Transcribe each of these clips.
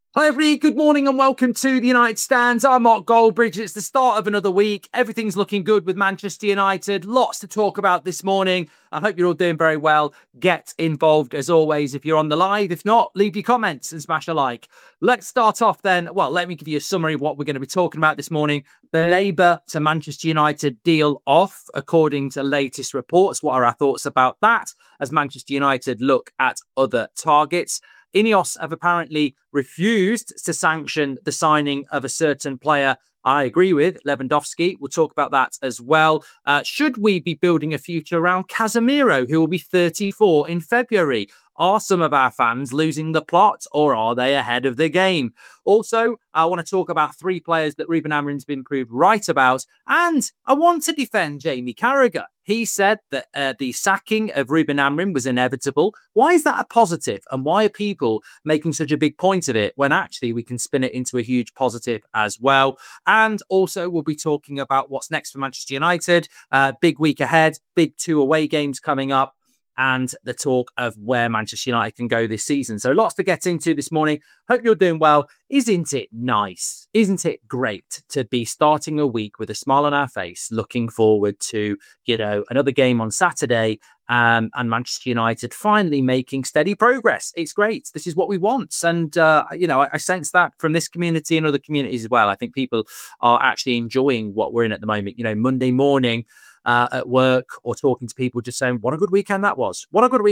Hi everybody, good morning and welcome to the United Stands. I'm Mark Goldbridge. It's the start of another week. Everything's looking good with Manchester United. Lots to talk about this morning. I hope you're all doing very well. Get involved as always if you're on the live. If not, leave your comments and smash a like. Let's start off then. Well, let me give you a summary of what we're going to be talking about this morning. The Labour to Manchester United deal off, according to latest reports. What are our thoughts about that as Manchester United look at other targets? Ineos have apparently refused to sanction the signing of a certain player I agree with, Lewandowski. We'll talk about that as well. Should we be building a future around Casemiro, who will be 34 in February? Are some of our fans losing the plot or are they ahead of the game? Also, I want to talk about three players that Ruben Amorim's been proved right about. And I want to defend Jamie Carragher. He said that the sacking of Ruben Amorim was inevitable. Why is that a positive? And why are people making such a big point of it when actually we can spin it into a huge positive as well? And also, we'll be talking about what's next for Manchester United. Big week ahead, big 2 away games coming up, and the talk of where Manchester United can go this season. So lots to get into this morning. Hope you're doing well. Isn't it nice? Isn't it great to be starting a week with a smile on our face, looking forward to, another game on Saturday, and Manchester United finally making steady progress. It's great. This is what we want. And, I sense that from this community and other communities as well. I think people are actually enjoying what we're in at the moment. Monday morning, at work or talking to people just saying what a good weekend that was.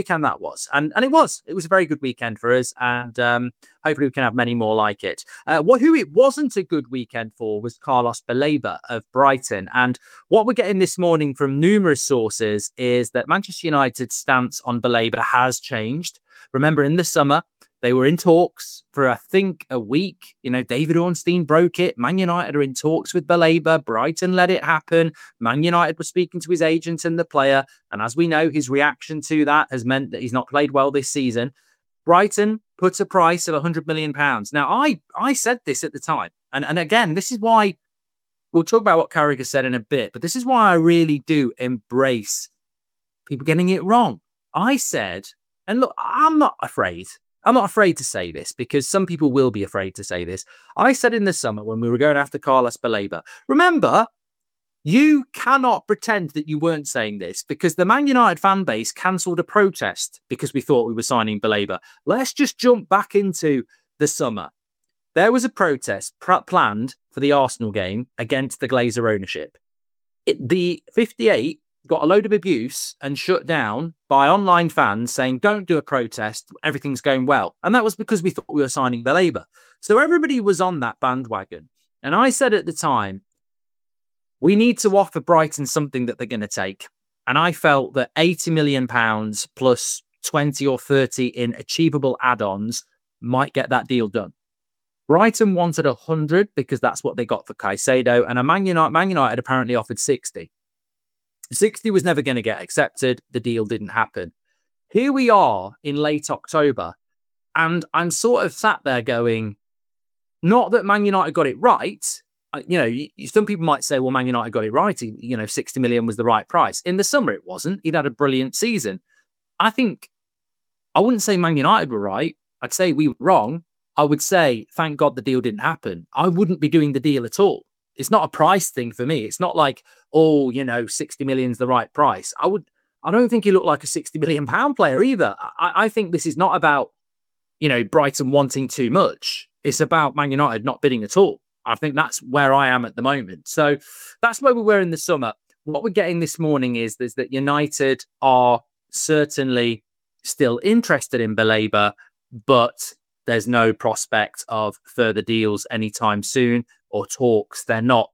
And it was a very good weekend for us, and hopefully we can have many more like it. Who it wasn't a good weekend for was Carlos Baleba of Brighton, and what we're getting this morning from numerous sources is that Manchester United's stance on Baleba has changed. Remember, in the summer they were in talks for, I think, a week. David Ornstein broke it. Man United are in talks with Baleba. Brighton let it happen. Man United was speaking to his agent and the player. And as we know, his reaction to that has meant that he's not played well this season. Brighton puts a price of £100 million. Now, I said this at the time. And again, this is why we'll talk about what Carragher said in a bit. But this is why I really do embrace people getting it wrong. I said, and look, I'm not afraid to say this because some people will be afraid to say this. I said in the summer when we were going after Carlos Baleba, remember, you cannot pretend that you weren't saying this because the Man United fan base cancelled a protest because we thought we were signing Baleba. Let's just jump back into the summer. There was a protest planned for the Arsenal game against the Glazer ownership. The 58 got a load of abuse and shut down by online fans saying, don't do a protest, everything's going well. And that was because we thought we were signing Baleba. So everybody was on that bandwagon. And I said at the time, we need to offer Brighton something that they're going to take. And I felt that £80 million plus 20 or 30 in achievable add-ons might get that deal done. Brighton wanted 100 because that's what they got for Caicedo. And Man United apparently offered 60. 60 was never going to get accepted. The deal didn't happen. Here we are in late October, and I'm sort of sat there going, not that Man United got it right. Some people might say, well, Man United got it right. 60 million was the right price. In the summer, it wasn't. He'd had a brilliant season. I wouldn't say Man United were right. I'd say we were wrong. I would say, thank God the deal didn't happen. I wouldn't be doing the deal at all. It's not a price thing for me. It's not like, 60 million is the right price. I don't think he looked like a £60 million player either. I think this is not about, Brighton wanting too much. It's about Man United not bidding at all. I think that's where I am at the moment. So that's where we were in the summer. What we're getting this morning is that United are certainly still interested in Baleba, but there's no prospect of further deals anytime soon or talks. They're not.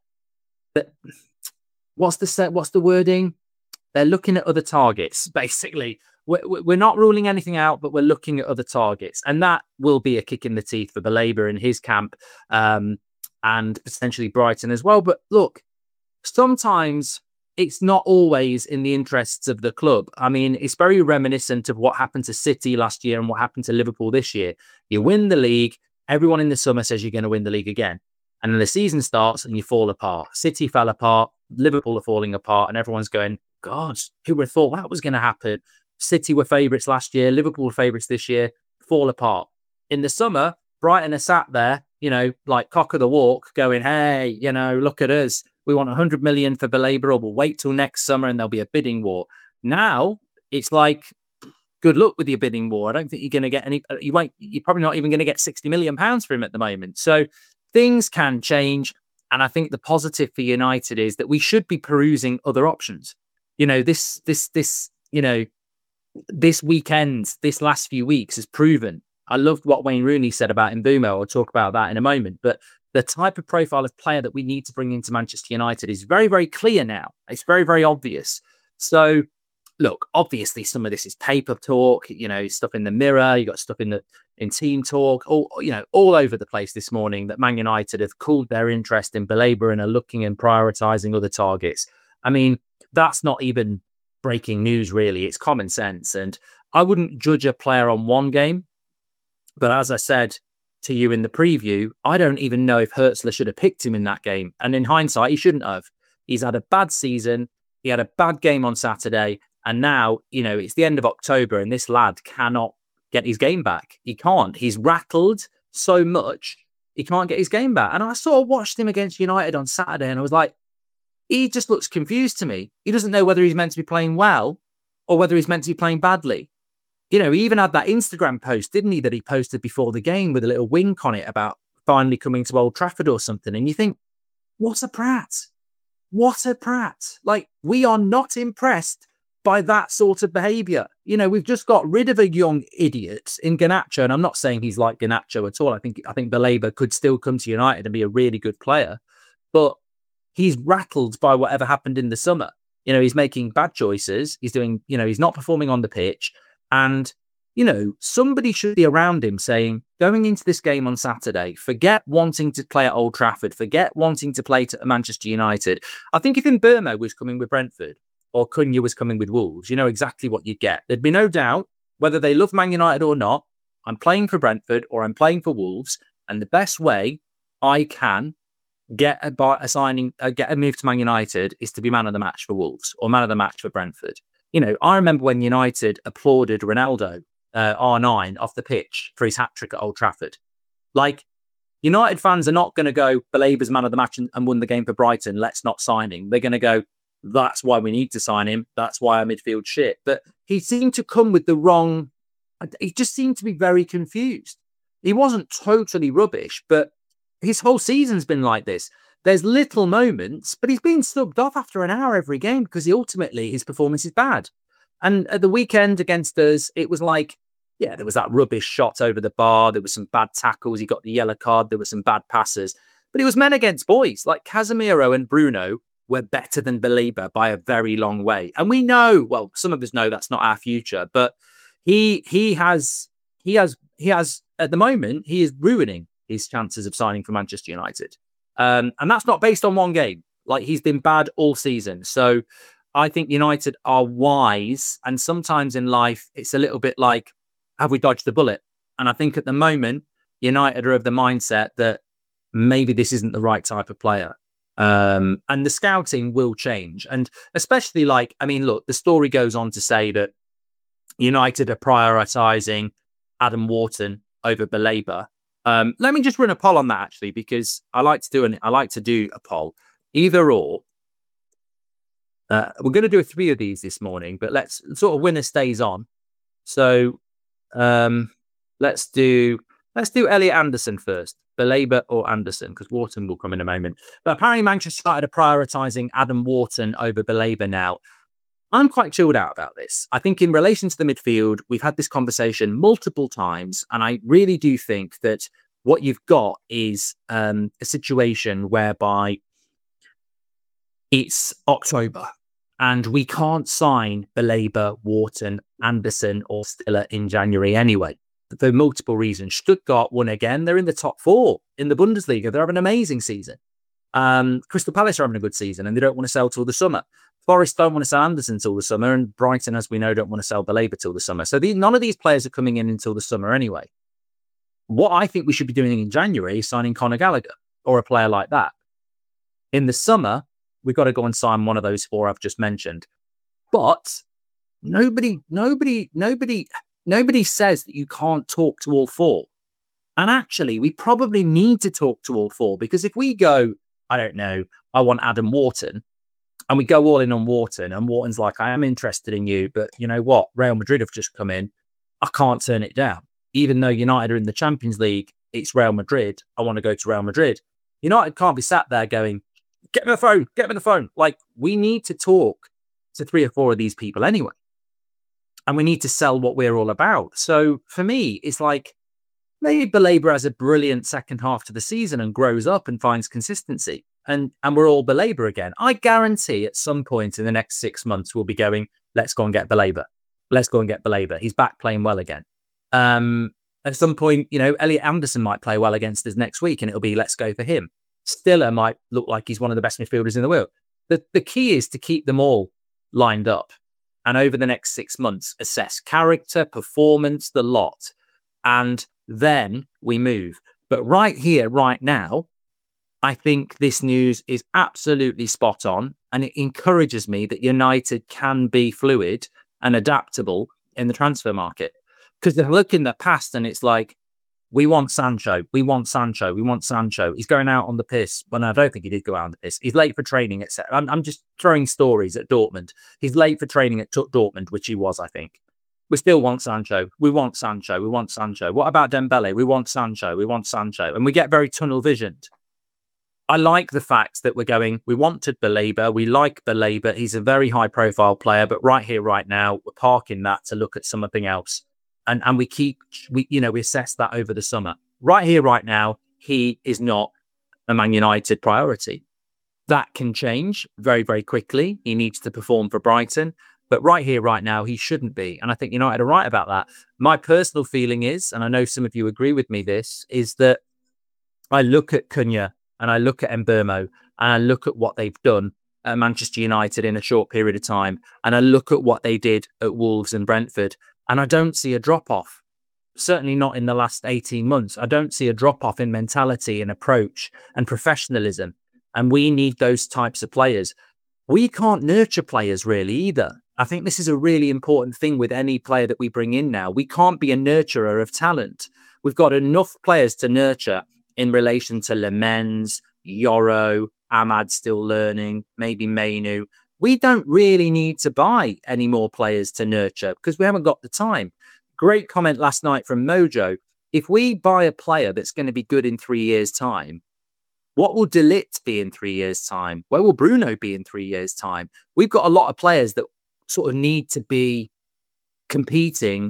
What's the wording? They're looking at other targets, basically. We're not ruling anything out, but we're looking at other targets. And that will be a kick in the teeth for Baleba and his camp, and potentially Brighton as well. But look, sometimes it's not always in the interests of the club. I mean, it's very reminiscent of what happened to City last year and what happened to Liverpool this year. You win the league, everyone in the summer says you're going to win the league again. And then the season starts and you fall apart. City fell apart, Liverpool are falling apart, and everyone's going, God, who would have thought that was going to happen? City were favourites last year, Liverpool were favourites this year, fall apart. In the summer, Brighton are sat there, like cock of the walk, going, hey, look at us. We want 100 million for Baleba, or we'll wait till next summer and there'll be a bidding war. Now it's like, good luck with your bidding war. I don't think you're going to get any. You're probably not even going to get 60 million pounds for him at the moment. So things can change. And I think the positive for United is that we should be perusing other options. This weekend, this last few weeks has proven. I loved what Wayne Rooney said about Mbeumo. I'll talk about that in a moment. But the type of profile of player that we need to bring into Manchester United is very, very clear now. It's very, very obvious. So, look, obviously some of this is paper talk, stuff in the Mirror, you got stuff in team talk, all over the place this morning that Man United have cooled their interest in Baleba and are looking and prioritising other targets. I mean, that's not even breaking news, really. It's common sense. And I wouldn't judge a player on one game. But as I said to you in the preview, I don't even know if Hertzler should have picked him in that game. And in hindsight, he shouldn't have. He's had a bad season. He had a bad game on Saturday. And now, it's the end of October and this lad cannot get his game back. He can't. He's rattled so much, he can't get his game back. And I sort of watched him against United on Saturday and I was like, he just looks confused to me. He doesn't know whether he's meant to be playing well or whether he's meant to be playing badly. He even had that Instagram post, didn't he, that he posted before the game with a little wink on it about finally coming to Old Trafford or something. And you think, what a prat. What a prat. Like, we are not impressed by that sort of behaviour. We've just got rid of a young idiot in Garnacho, and I'm not saying he's like Garnacho at all. I think Baleba could still come to United and be a really good player, but he's rattled by whatever happened in the summer. He's making bad choices. He's doing, he's not performing on the pitch. And, somebody should be around him saying, going into this game on Saturday, forget wanting to play at Old Trafford, forget wanting to play to Manchester United. I think if Mbeumo was coming with Brentford or Cunha was coming with Wolves, you know exactly what you'd get. There'd be no doubt, whether they love Man United or not, I'm playing for Brentford or I'm playing for Wolves. And the best way I can get a move to Man United is to be man of the match for Wolves or man of the match for Brentford. I remember when United applauded Ronaldo, R9, off the pitch for his hat-trick at Old Trafford. Like, United fans are not going to go, Baleba's man of the match and won the game for Brighton, let's not sign him. They're going to go, that's why we need to sign him. That's why our midfield shit. But he seemed to come with the wrong... He just seemed to be very confused. He wasn't totally rubbish, but his whole season's been like this. There's little moments, but he's been subbed off after an hour every game because ultimately his performance is bad. And at the weekend against us, it was like, yeah, there was that rubbish shot over the bar. There was some bad tackles. He got the yellow card. There were some bad passes. But it was men against boys. Like Casemiro and Bruno were better than Baleba by a very long way. And we know, well, some of us know that's not our future, but he has at the moment, he is ruining his chances of signing for Manchester United. And that's not based on one game. Like, he's been bad all season. So I think United are wise. And sometimes in life, it's a little bit like, have we dodged the bullet? And I think at the moment, United are of the mindset that maybe this isn't the right type of player. And the scouting will change. And especially look, the story goes on to say that United are prioritising Adam Wharton over Baleba. Let me just run a poll on that, actually, because I like to do a poll, either or. We're going to do 3 of these this morning, but let's sort of winner stays on. So let's do Elliot Anderson first, Baleba or Anderson, because Wharton will come in a moment. But apparently Manchester United are prioritising Adam Wharton over Baleba now. I'm quite chilled out about this. I think in relation to the midfield, we've had this conversation multiple times, and I really do think that what you've got is a situation whereby it's October and we can't sign Baleba, Wharton, Anderson or Stiller in January anyway, for multiple reasons. Stuttgart won again. They're in the top 4 in the Bundesliga. They're having an amazing season. Crystal Palace are having a good season and they don't want to sell till the summer. Forest don't want to sell Anderson till the summer, and Brighton, as we know, don't want to sell Baleba till the summer. So none of these players are coming in until the summer anyway. What I think we should be doing in January is signing Conor Gallagher or a player like that. In the summer, we've got to go and sign one of those 4 I've just mentioned. But nobody says that you can't talk to all 4. And actually, we probably need to talk to all four, because if we go, I don't know, I want Adam Wharton, and we go all in on Wharton, and Wharton's like, I am interested in you, but you know what? Real Madrid have just come in. I can't turn it down. Even though United are in the Champions League, it's Real Madrid. I want to go to Real Madrid. United can't be sat there going, get me the phone, get me the phone. Like, we need to talk to 3 or 4 of these people anyway. And we need to sell what we're all about. So for me, it's like, maybe Baleba has a brilliant second half to the season and grows up and finds consistency. And we're all Baleba again. I guarantee at some point in the next 6 months, we'll be going, let's go and get Baleba. Let's go and get Baleba. He's back playing well again. At some point, Elliot Anderson might play well against us next week, and it'll be, let's go for him. Stiller might look like he's one of the best midfielders in the world. The key is to keep them all lined up, and over the next 6 months, assess character, performance, the lot, and then we move. But right here, right now, I think this news is absolutely spot on, and it encourages me that United can be fluid and adaptable in the transfer market. Because they look in the past and it's like, we want Sancho, we want Sancho, we want Sancho. He's going out on the piss. Well, no, I don't think he did go out on the piss. He's late for training, etc. I'm just throwing stories at Dortmund. He's late for training at Dortmund, which he was, I think. We still want Sancho. We want Sancho. We want Sancho. What about Dembele? We want Sancho. We want Sancho. And we get very tunnel visioned. I like the fact that we're going, we wanted Baleba. We like Baleba. He's a very high profile player, but right here, right now, we're parking that to look at something else. And we assess that over the summer. Right here, right now, he is not a Man United priority. That can change very, very quickly. He needs to perform for Brighton. But right here, right now, he shouldn't be. And I think United are right about that. My personal feeling is, and I know some of you agree with me this, is that I look at Cunha and I look at Mbeumo and I look at what they've done at Manchester United in a short period of time. And I look at what they did at Wolves and Brentford. And I don't see a drop-off. Certainly not in the last 18 months. I don't see a drop-off in mentality and approach and professionalism. And we need those types of players. We can't nurture players really either. I think this is a really important thing with any player that we bring in now. We can't be a nurturer of talent. We've got enough players to nurture in relation to Lemens, Yoro, Ahmad still learning, maybe Mainu. We don't really need to buy any more players to nurture because we haven't got the time. Great comment last night from Mojo. If we buy a player that's going to be good in 3 years' time, what will De Ligt be in 3 years' time? Where will Bruno be in 3 years' time? We've got a lot of players that sort of need to be competing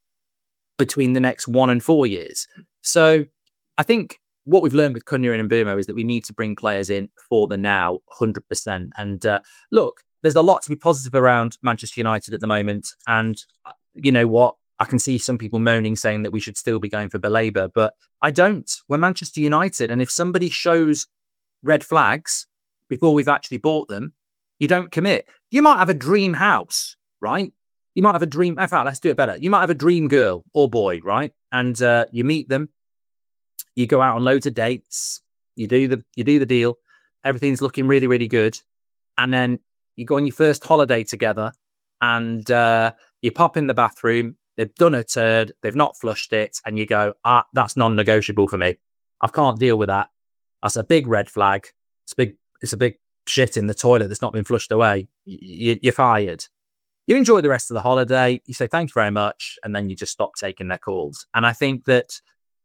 between the next 1 and 4 years. So I think what we've learned with Cunha and Mbeumo is that we need to bring players in for the now, 100%. And look, there's a lot to be positive around Manchester United at the moment. And you know what? I can see some people moaning, saying that we should still be going for Baleba, but I don't. We're Manchester United. And if somebody shows red flags before we've actually bought them, you don't commit. You might have a dream house, right? You might have a dream. In fact, let's do it better. You might have a dream girl or boy, right? And you meet them. You go out on loads of dates. You do the deal. Everything's looking really, really good. And then you go on your first holiday together, and you pop in the bathroom. They've done a turd. They've not flushed it, and you go, that's non-negotiable for me. I can't deal with that. That's a big red flag. It's a big shit in the toilet that's not been flushed away. You're fired. You enjoy the rest of the holiday. You say thank you very much, and then you just stop taking their calls. And I think that,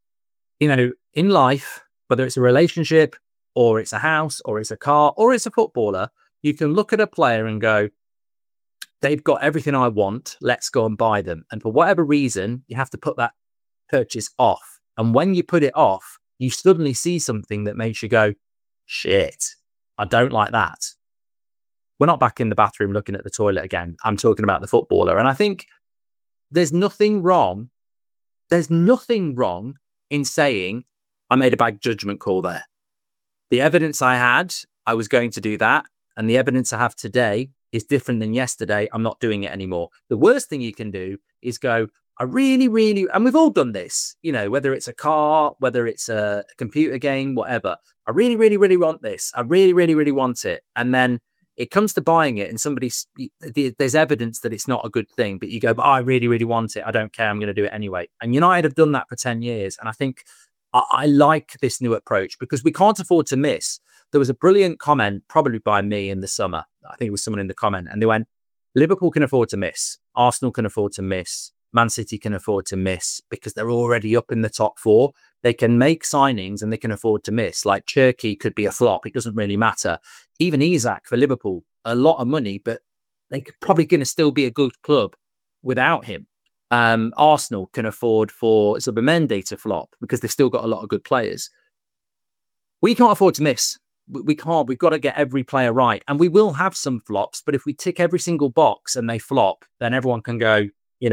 in life, whether it's a relationship or it's a house or it's a car or it's a footballer, you can look at a player and go, they've got everything I want. Let's go and buy them. And for whatever reason, you have to put that purchase off. And when you put it off, you suddenly see something that makes you go, shit, I don't like that. We're not back in the bathroom looking at the toilet again. I'm talking about the footballer. And I think there's nothing wrong. There's nothing wrong in saying, I made a bad judgment call there. The evidence I had, I was going to do that. And the evidence I have today is different than yesterday. I'm not doing it anymore. The worst thing you can do is go, I really, really, and we've all done this, whether it's a car, whether it's a computer game, whatever. I really, really, really want this. I really, really, really want it. And then it comes to buying it and there's evidence that it's not a good thing, but you go, but I really, really want it. I don't care. I'm going to do it anyway. And United have done that for 10 years. And I think I like this new approach because we can't afford to miss. There was a brilliant comment, probably by me in the summer. I think it was someone in the comment, and they went, Liverpool can afford to miss. Arsenal can afford to miss. Man City can afford to miss because they're already up in the top four. They can make signings and they can afford to miss. Like Cherki could be a flop. It doesn't really matter. Even Isak for Liverpool, a lot of money, but they could probably going to still be a good club without him. Arsenal can afford for Zubimendi to flop because they've still got a lot of good players. We can't afford to miss. We can't. We've got to get every player right. And we will have some flops, but if we tick every single box and they flop, then everyone can go,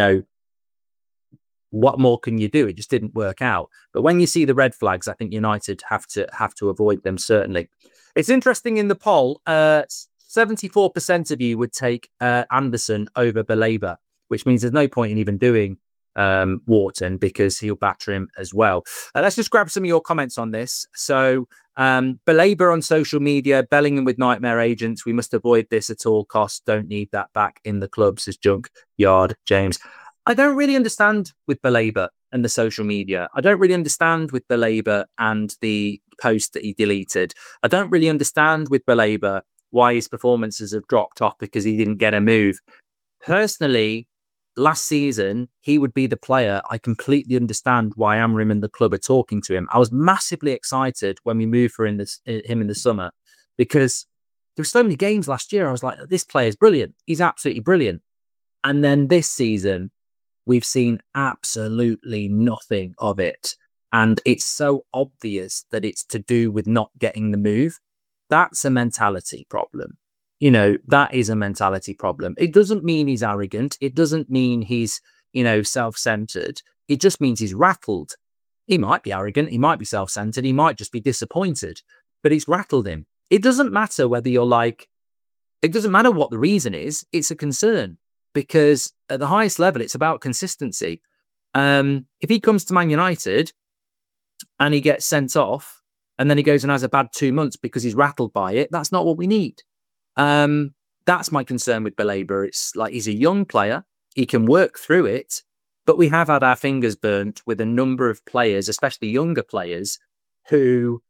what more can you do? It just didn't work out. But when you see the red flags, I think United have to avoid them, certainly. It's interesting in the poll, 74% of you would take Anderson over Baleba, which means there's no point in even doing Wharton because he'll batter him as well. Let's just grab some of your comments on this. So Baleba on social media, Bellingham with nightmare agents. We must avoid this at all costs. Don't need that back in the club, says Junk Yard James. I don't really understand with Baleba and the social media. I don't really understand with Baleba and the post that he deleted. I don't really understand with Baleba why his performances have dropped off because he didn't get a move. Personally, last season, he would be the player. I completely understand why Amorim and the club are talking to him. I was massively excited when we moved for him in the summer because there were so many games last year. I was like, this player is brilliant. He's absolutely brilliant. And then this season, we've seen absolutely nothing of it. And it's so obvious that it's to do with not getting the move. That's a mentality problem. That is a mentality problem. It doesn't mean he's arrogant. It doesn't mean he's, self-centered. It just means he's rattled. He might be arrogant. He might be self-centered. He might just be disappointed, but it's rattled him. It doesn't matter whether it doesn't matter what the reason is. It's a concern because at the highest level, it's about consistency. If he comes to Man United and he gets sent off and then he goes and has a bad 2 months because he's rattled by it, that's not what we need. That's my concern with Baleba. It's like he's a young player. He can work through it, but we have had our fingers burnt with a number of players, especially younger players who,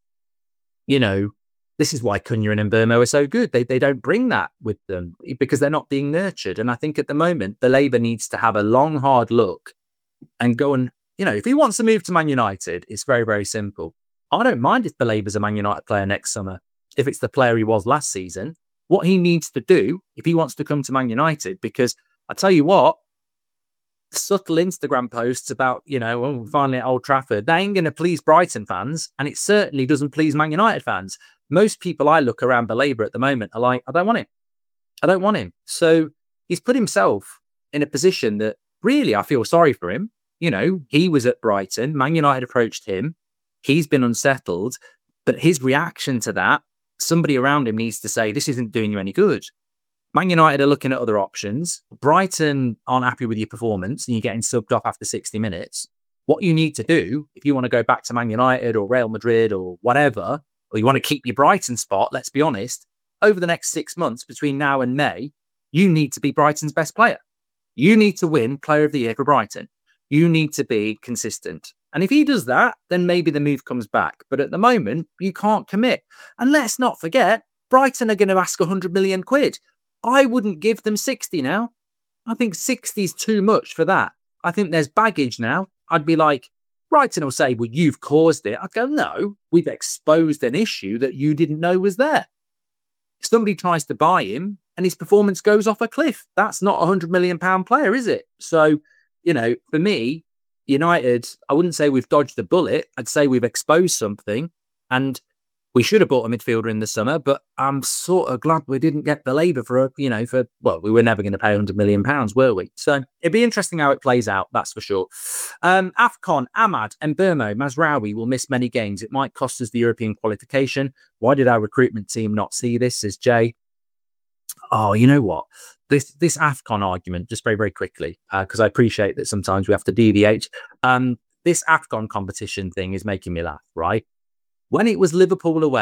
this is why Cunha and Mbeumo are so good. They don't bring that with them because they're not being nurtured. And I think at the moment, Baleba needs to have a long, hard look and go and, if he wants to move to Man United, it's very, very simple. I don't mind if Baleba's a Man United player next summer. If it's the player he was last season, what he needs to do if he wants to come to Man United, because I tell you what, subtle Instagram posts about, finally at Old Trafford, they ain't going to please Brighton fans. And it certainly doesn't please Man United fans. Most people I look around Baleba at the moment are like, I don't want him. I don't want him. So he's put himself in a position that really I feel sorry for him. He was at Brighton. Man United approached him. He's been unsettled. But his reaction to that, somebody around him needs to say, this isn't doing you any good. Man United are looking at other options. Brighton aren't happy with your performance and you're getting subbed off after 60 minutes. What you need to do, if you want to go back to Man United or Real Madrid or whatever, or you want to keep your Brighton spot, let's be honest, over the next 6 months between now and May, you need to be Brighton's best player. You need to win Player of the Year for Brighton. You need to be consistent. And if he does that, then maybe the move comes back. But at the moment, you can't commit. And let's not forget, Brighton are going to ask 100 million quid. I wouldn't give them 60 now. I think 60 is too much for that. I think there's baggage now. I'd be like, Brighton will say, well, you've caused it. I'd go, no, we've exposed an issue that you didn't know was there. Somebody tries to buy him and his performance goes off a cliff. That's not a £100 million player, is it? So, for me, United, I wouldn't say we've dodged a bullet. I'd say we've exposed something and we should have bought a midfielder in the summer, but I'm sort of glad we didn't get Baleba we were never going to pay £100 million, were we? So it'd be interesting how it plays out, that's for sure. AFCON, Ahmad, Mbeumo, Mazraoui will miss many games. It might cost us the European qualification. Why did our recruitment team not see this, says Jay? Oh, you know what? This AFCON argument, just very, very quickly, because I appreciate that sometimes we have to deviate. This AFCON competition thing is making me laugh, right? When it was Liverpool away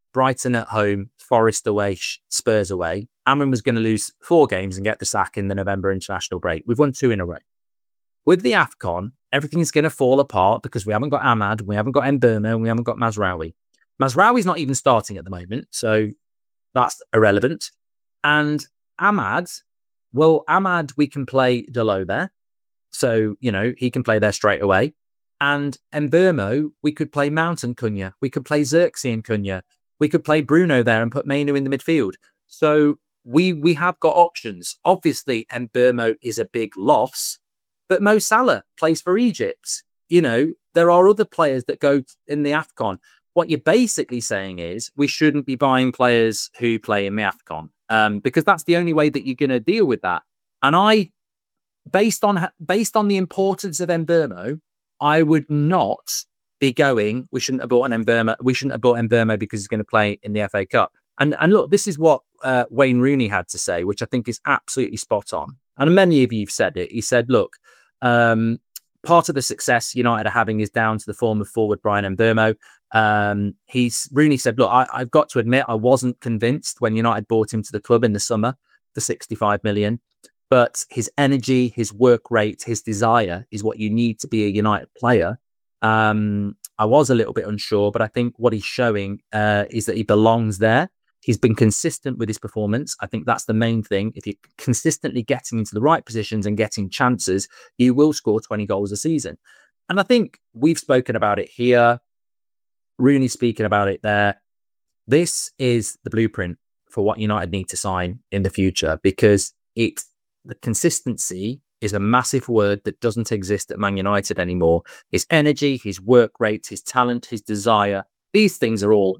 Brighton at home, Forest away, Spurs away. Amrin was going to lose 4 games and get the sack in the November international break. We've won 2 in a row. With the AFCON, everything's going to fall apart because we haven't got Ahmad, we haven't got Mbeumo, and we haven't got Mazraoui. Mazraoui's not even starting at the moment, so that's irrelevant. And Ahmad, we can play Delo there. So, he can play there straight away. And Mbeumo, we could play Mount and Cunha. We could play Xerxes and Cunha. We could play Bruno there and put Mainu in the midfield. So we have got options. Obviously, Mbeumo is a big loss, but Mo Salah plays for Egypt. There are other players that go in the AFCON. What you're basically saying is we shouldn't be buying players who play in the AFCON because that's the only way that you're going to deal with that. And based on the importance of Mbeumo, I would not be going, we shouldn't have bought Mbeumo because he's going to play in the FA Cup. And look, this is what Wayne Rooney had to say, which I think is absolutely spot on. And many of you have said it. He said, look, part of the success United are having is down to the form of forward Bryan Mbeumo. Rooney said, look, I've got to admit, I wasn't convinced when United bought him to the club in the summer for 65 million. But his energy, his work rate, his desire is what you need to be a United player. I was a little bit unsure, but I think what he's showing is that he belongs there. He's been consistent with his performance. I think that's the main thing. If you're consistently getting into the right positions and getting chances, you will score 20 goals a season. And I think we've spoken about it here. Rooney's speaking about it there. This is the blueprint for what United need to sign in the future because the consistency is a massive word that doesn't exist at Man United anymore. His energy, his work rate, his talent, his desire. These things are all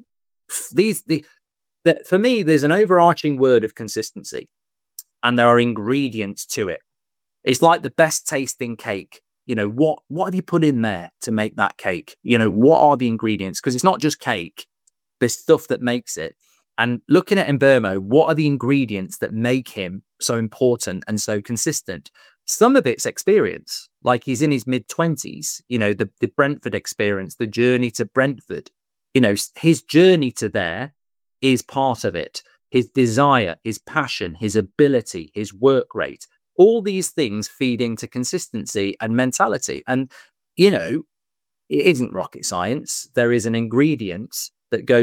for me, there's an overarching word of consistency and there are ingredients to it. It's like the best tasting cake. What have you put in there to make that cake? What are the ingredients? Because it's not just cake. There's stuff that makes it. And looking at Mbeumo, what are the ingredients that make him so important and so consistent? Some of it's experience, like he's in his mid-20s, the Brentford experience, the journey to Brentford. His journey to there is part of it. His desire, his passion, his ability, his work rate, all these things feed into consistency and mentality. And, it isn't rocket science. There are ingredients that go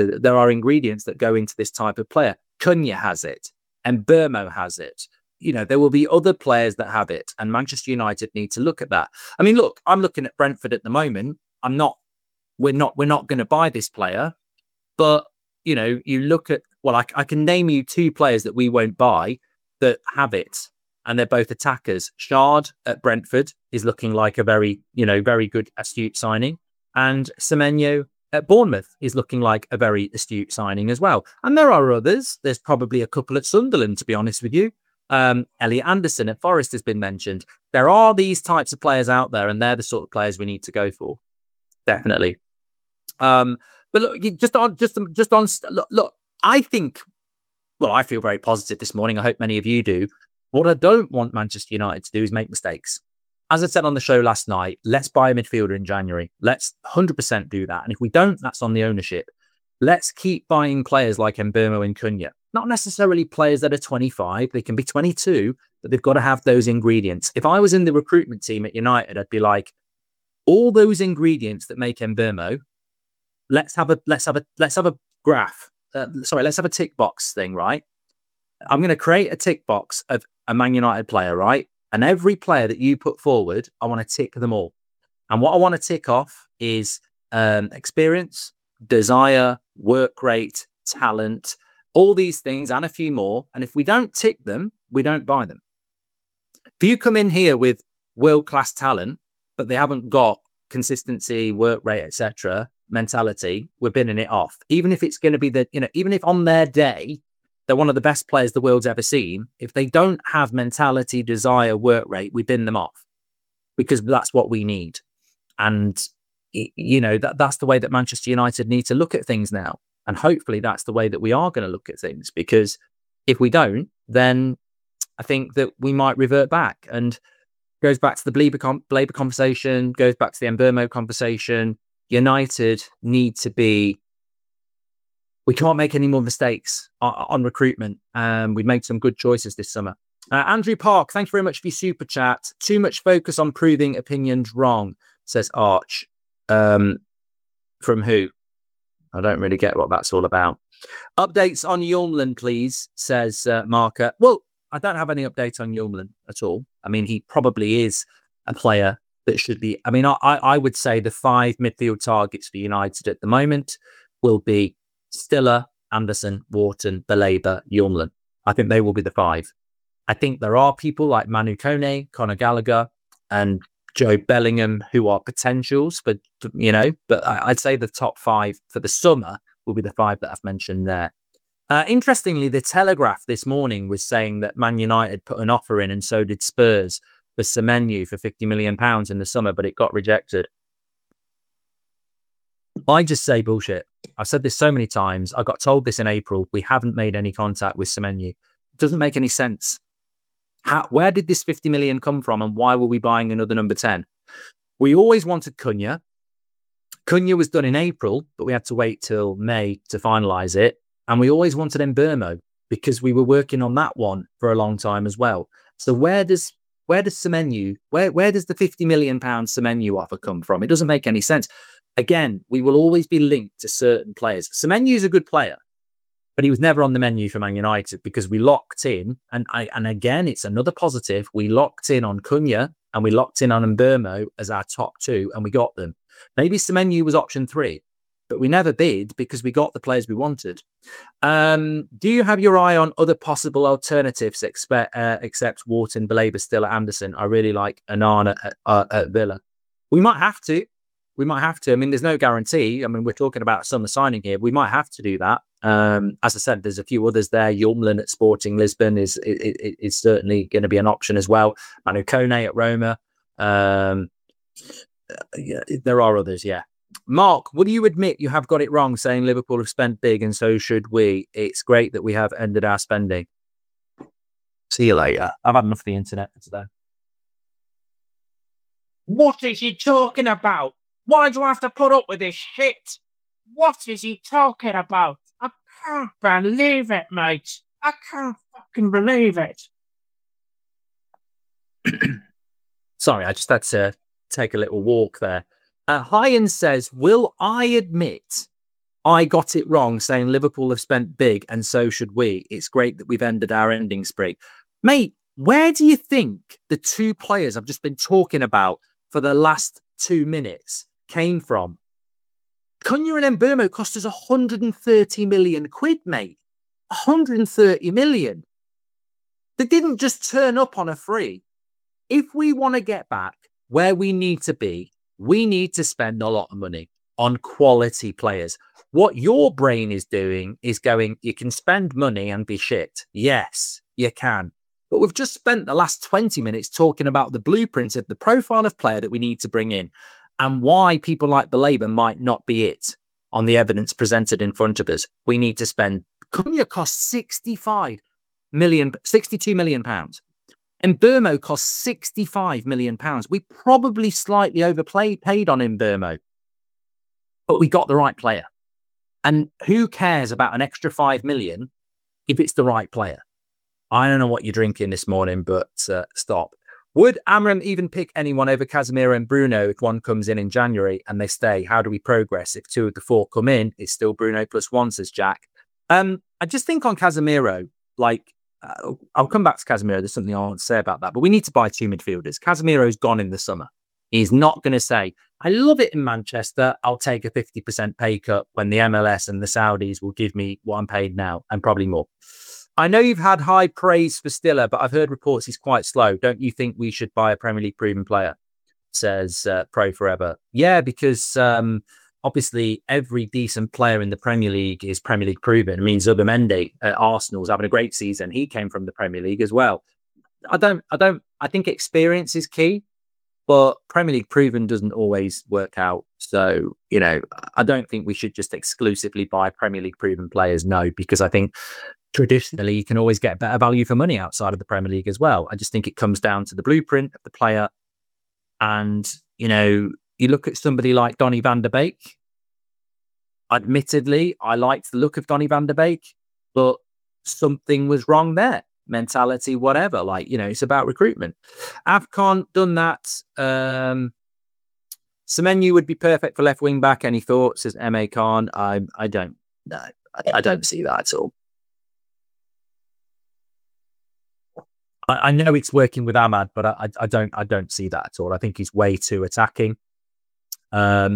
into this type of player. Cunha has it and Mbeumo has it. There will be other players that have it, and Manchester United need to look at that. I mean, look, I'm looking at Brentford at the moment. We're not going to buy this player, but you look at, I can name you 2 players that we won't buy that have it, and they're both attackers. Shard at Brentford is looking like a very good, astute signing, and Semenyo at Bournemouth is looking like a very astute signing as well. And there are others. There's probably a couple at Sunderland, to be honest with you. Elliot Anderson at Forest has been mentioned. There are these types of players out there, and they're the sort of players we need to go for. Definitely. But look, look, I feel very positive this morning. I hope many of you do. What I don't want Manchester United to do is make mistakes. As I said on the show last night, let's buy a midfielder in January. Let's 100% do that. And if we don't, that's on the ownership. Let's keep buying players like Mbeumo and Cunha. Not necessarily players that are 25. They can be 22, but they've got to have those ingredients. If I was in the recruitment team at United, I'd be like, all those ingredients that make Mbeumo, let's have a graph. Let's have a tick box thing, right? I'm going to create a tick box of a Man United player, right? And every player that you put forward, I want to tick them all. And what I want to tick off is experience, desire, work rate, talent, all these things and a few more. And if we don't tick them, we don't buy them. If you come in here with world-class talent, but they haven't got consistency, work rate, etc., mentality, we're binning it off. Even if it's going to be even if on their day, they're one of the best players the world's ever seen, if they don't have mentality, desire, work rate, we bin them off because that's what we need. And, that's the way that Manchester United need to look at things now. And hopefully that's the way that we are going to look at things, because if we don't, then I think that we might revert back, and goes back to the Blaber conversation, goes back to the Mbeumo conversation. United need to be We can't make any more mistakes on recruitment. We've made some good choices this summer. Andrew Park, thank you very much for your super chat. Too much focus on proving opinions wrong, says Arch. From who? I don't really get what that's all about. Updates on Yulman, please, says Marker. Well, I don't have any update on Yulman at all. I mean, he probably is a player that should be. I mean, I would say the 5 midfield targets for United at the moment will be Stiller, Anderson, Wharton, Baleba, Yulman. I think they will be the 5. I think there are people like Manu Kone, Conor Gallagher, and Joe Bellingham who are potentials, but I'd say the top 5 for the summer will be the 5 that I've mentioned there. Interestingly, the Telegraph this morning was saying that Man United put an offer in, and so did Spurs, for Semenyo for £50 million in the summer, but it got rejected. I just say bullshit. I've said this so many times. I got told this in April. We haven't made any contact with Semenyo. It doesn't make any sense. Where did this 50 million come from, and why were we buying another number 10? We always wanted Cunha. Cunha was done in April, but we had to wait till May to finalise it. And we always wanted Mbeumo because we were working on that one for a long time as well. So where does Semenyo, where does the 50 million pound Semenyo offer come from? It doesn't make any sense. Again, we will always be linked to certain players. Semenyo is a good player, but he was never on the menu for Man United because we locked in, and again, it's another positive. We locked in on Cunha and we locked in on Mbeumo as our top 2, and we got them. Maybe Semenyo was option 3, but we never bid because we got the players we wanted. Do you have your eye on other possible alternatives except Wharton, Baleba, Stiller, Anderson? I really like Onana at Villa. We might have to. I mean, there's no guarantee. I mean, we're talking about summer signing here. We might have to do that. As I said, there's a few others there. Yulman at Sporting Lisbon is certainly going to be an option as well. Manu Kone at Roma. There are others, yeah. Mark, will you admit you have got it wrong saying Liverpool have spent big and so should we? It's great that we have ended our spending. See you later. I've had enough of the internet for today. What is he talking about? Why do I have to put up with this shit? What is he talking about? I can't believe it, mate. I can't fucking believe it. Sorry, I just had to take a little walk there. Hyan says, will I admit I got it wrong saying Liverpool have spent big and so should we? It's great that we've ended our ending spree. Mate, where do you think the 2 players I've just been talking about for the last 2 minutes came from? Cunha and Mbeumo cost us 130 million quid, mate. 130 million. They didn't just turn up on a free. If we want to get back where we need to be, we need to spend a lot of money on quality players. What your brain is doing is going, you can spend money and be shit. Yes, you can. But we've just spent the last 20 minutes talking about the blueprint of the profile of player that we need to bring in and why people like Baleba might not be it on the evidence presented in front of us. We need to spend. Cunha cost 62 million pounds. And Mbeumo cost 65 million pounds. We probably slightly paid on Mbeumo, but we got the right player. And who cares about an extra 5 million if it's the right player? I don't know what you're drinking this morning, but stop. Would Amram even pick anyone over Casemiro and Bruno if one comes in January and they stay? How do we progress? If 2 of the 4 come in, it's still Bruno +1, says Jack. I just think on Casemiro, I'll come back to Casemiro. There's something I want to say about that, but we need to buy 2 midfielders. Casemiro's gone in the summer. He's not going to say, I love it in Manchester. I'll take a 50% pay cut when the MLS and the Saudis will give me what I'm paid now and probably more. I know you've had high praise for Stiller, but I've heard reports he's quite slow. Don't you think we should buy a Premier League proven player? Says Pro Forever. Yeah, because obviously every decent player in the Premier League is Premier League proven. I mean, Zubimendi at Arsenal's having a great season. He came from the Premier League as well. I think experience is key, but Premier League proven doesn't always work out. So, I don't think we should just exclusively buy Premier League proven players. No, because I think traditionally you can always get better value for money outside of the Premier League as well. I just think it comes down to the blueprint of the player. And, you look at somebody like Donny van der Beek. Admittedly, I liked the look of Donny van der Beek, but something was wrong there. Mentality, whatever. Like, it's about recruitment. AFCON, done that. Semenyo would be perfect for left wing back. Any thoughts? Says M.A. Khan. I don't know. I don't see that at all. I know it's working with Ahmad, but I don't see that at all. I think he's way too attacking. I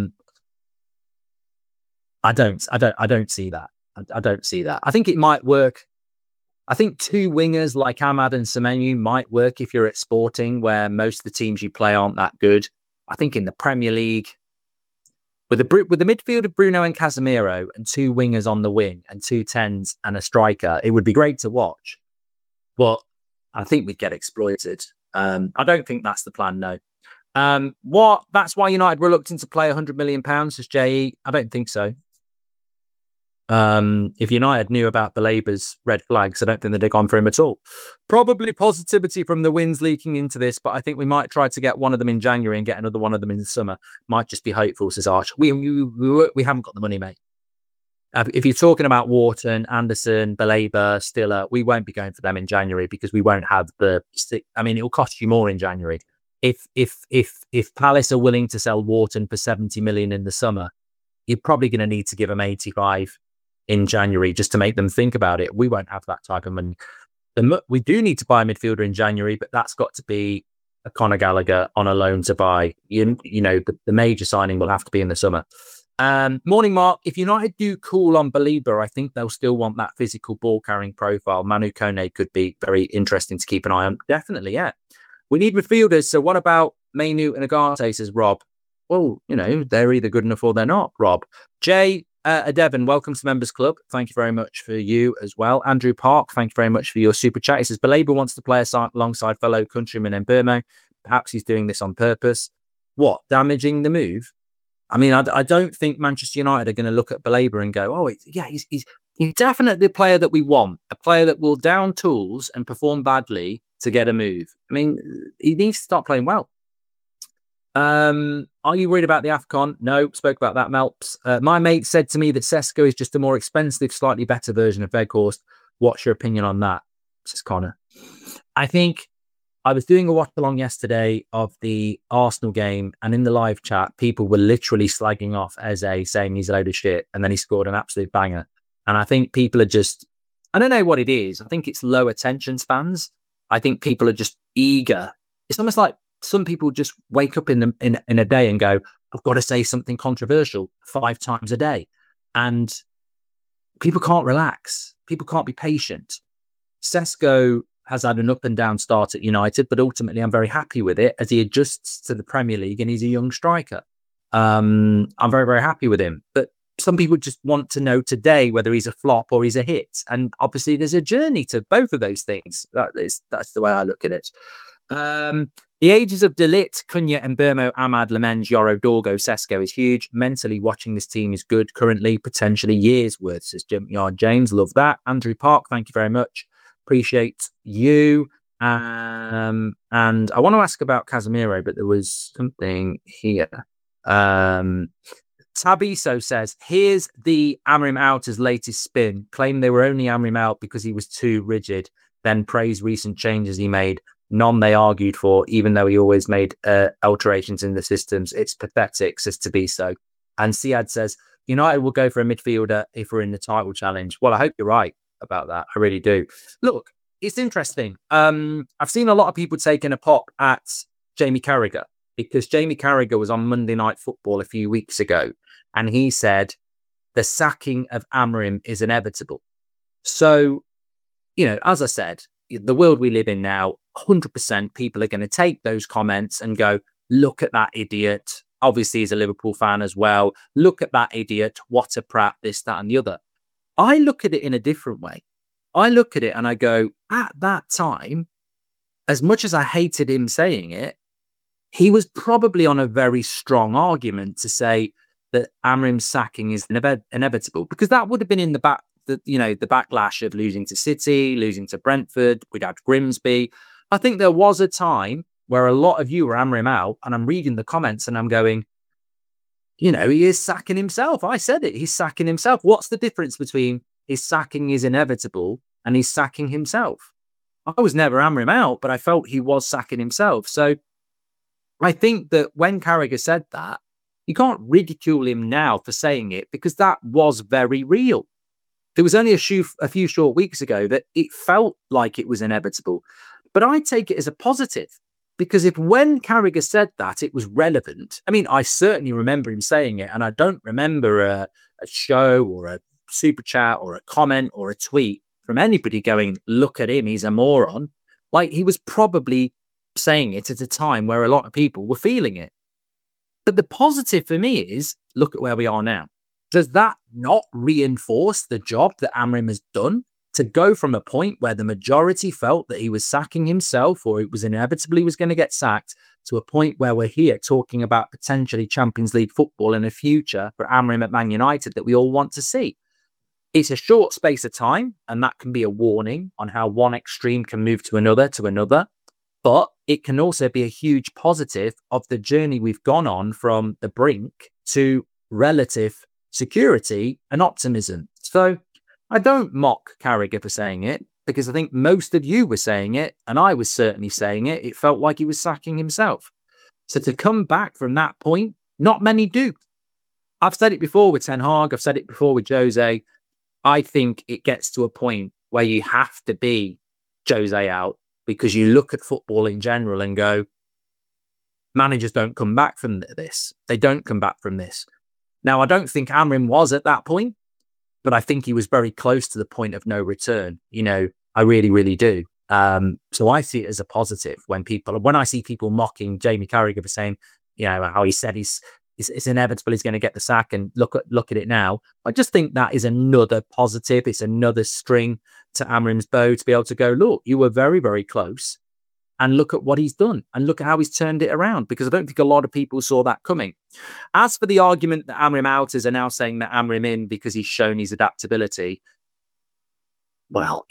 don't see that. I don't see that. I think it might work. I think two wingers like Ahmad and Semenyo might work if you're at Sporting, where most of the teams you play aren't that good. I think in the Premier League, with the midfield of Bruno and Casemiro and two wingers on the wing and 2 10s and a striker, it would be great to watch. But I think we'd get exploited. I don't think that's the plan, no. That's why United were reluctant to play £100 million, says JE. I don't think so. If United knew about Belaber's red flags, I don't think they'd have gone for him at all. Probably positivity from the winds leaking into this, but I think we might try to get one of them in January and get another one of them in the summer. Might just be hopeful, says Arch. We haven't got the money, mate. If you're talking about Wharton, Anderson, Belaber, Stiller, we won't be going for them in January because we won't have it'll cost you more in January. If Palace are willing to sell Wharton for 70 million in the summer, you're probably going to need to give them 85 in January just to make them think about it. We won't have that type of money. We do need to buy a midfielder in January, but that's got to be a Conor Gallagher on a loan to buy. The major signing will have to be in the summer. Morning, Mark. If United do cool on Belaber, I think they'll still want that physical ball-carrying profile. Manu Kone could be very interesting to keep an eye on. Definitely, yeah. We need midfielders. So what about Mainu and Agate, says Rob? Well, they're either good enough or they're not, Rob. Jay Devon, welcome to Members Club. Thank you very much for you as well. Andrew Park, thank you very much for your super chat. He says, Belaber wants to play alongside fellow countryman Mbeumo. Perhaps he's doing this on purpose. What, damaging the move? I mean, I don't think Manchester United are going to look at Belaber and go, he's definitely the player that we want, a player that will down tools and perform badly to get a move. I mean, he needs to start playing well. Are you worried about the AFCON? No, spoke about that, Melps. My mate said to me that Sesko is just a more expensive, slightly better version of Weghorst. What's your opinion on that? Says Connor. I think I was doing a watch along yesterday of the Arsenal game, and in the live chat, people were literally slagging off Eze, saying he's a load of shit, and then he scored an absolute banger. And I think people are just, I don't know what it is. I think it's low attention spans. I think people are just eager. It's almost like some people just wake up in a day and go, I've got to say something controversial 5 times a day. And people can't relax. People can't be patient. Sesko has had an up and down start at United, but ultimately I'm very happy with it as he adjusts to the Premier League and he's a young striker. I'm very, very happy with him. But some people just want to know today whether he's a flop or he's a hit. And obviously there's a journey to both of those things. That's the way I look at it. The ages of De Ligt, Cunha, Mbeumo, Ahmad, Lemenge, Yoro, Dorgo, Sesko is huge. Mentally watching this team is good currently, potentially years worth, says James. Love that. Andrew Park, thank you very much. Appreciate you. And I want to ask about Casemiro, but there was something here. Tabiso says, here's the Amorim Out's latest spin. Claim they were only Amorim out because he was too rigid. Then praise recent changes he made. None they argued for, even though he always made alterations in the systems. It's pathetic, says Tabiso. And Siad says, United will go for a midfielder if we're in the title challenge. Well, I hope you're right about that. I really do. Look, it's interesting. I've seen a lot of people taking a pop at Jamie Carragher because Jamie Carragher was on Monday Night Football a few weeks ago and he said the sacking of Amorim is inevitable. So, as I said, the world we live in now, 100% people are going to take those comments and go, look at that idiot. Obviously, he's a Liverpool fan as well. Look at that idiot. What a prat, this, that, and the other. I look at it in a different way. I look at it and I go, at that time, as much as I hated him saying it, he was probably on a very strong argument to say that Amorim's sacking is inevitable, because that would have been in the backlash of losing to City, losing to Brentford. We'd had Grimsby. I think there was a time where a lot of you were Amorim out, and I'm reading the comments and I'm going, He is sacking himself. I said it. He's sacking himself. What's the difference between his sacking is inevitable and he's sacking himself? I was never hammering him out, but I felt he was sacking himself. So I think that when Carragher said that, you can't ridicule him now for saying it because that was very real. There was only a few short weeks ago that it felt like it was inevitable. But I take it as a positive because if when Carragher said that, it was relevant. I mean, I certainly remember him saying it, and I don't remember a show or a super chat or a comment or a tweet from anybody going, look at him, he's a moron. Like he was probably saying it at a time where a lot of people were feeling it. But the positive for me is, look at where we are now. Does that not reinforce the job that Amrim has done to go from a point where the majority felt that he was sacking himself or it was inevitably was going to get sacked to a point where we're here talking about potentially Champions League football in a future for Amrim at Man United that we all want to see? It's a short space of time, and that can be a warning on how one extreme can move to another. But it can also be a huge positive of the journey we've gone on from the brink to relative security and optimism. So I don't mock Carragher for saying it because I think most of you were saying it, and I was certainly saying it. It felt like he was sacking himself. So to come back from that point, not many do. I've said it before with Ten Hag. I've said it before with Jose. I think it gets to a point where you have to be Jose out because you look at football in general and go, managers don't come back from this. They don't come back from this. Now, I don't think Amrim was at that point, but I think he was very close to the point of no return. I really, really do. So I see it as a positive when I see people mocking Jamie Carragher for saying, how he said it's inevitable he's going to get the sack and look at it now. I just think that is another positive. It's another string to Amrim's bow to be able to go, look, you were very, very close. And look at what he's done and look at how he's turned it around, because I don't think a lot of people saw that coming. As for the argument that Amrim outers are now saying that Amrim in because he's shown his adaptability. Well,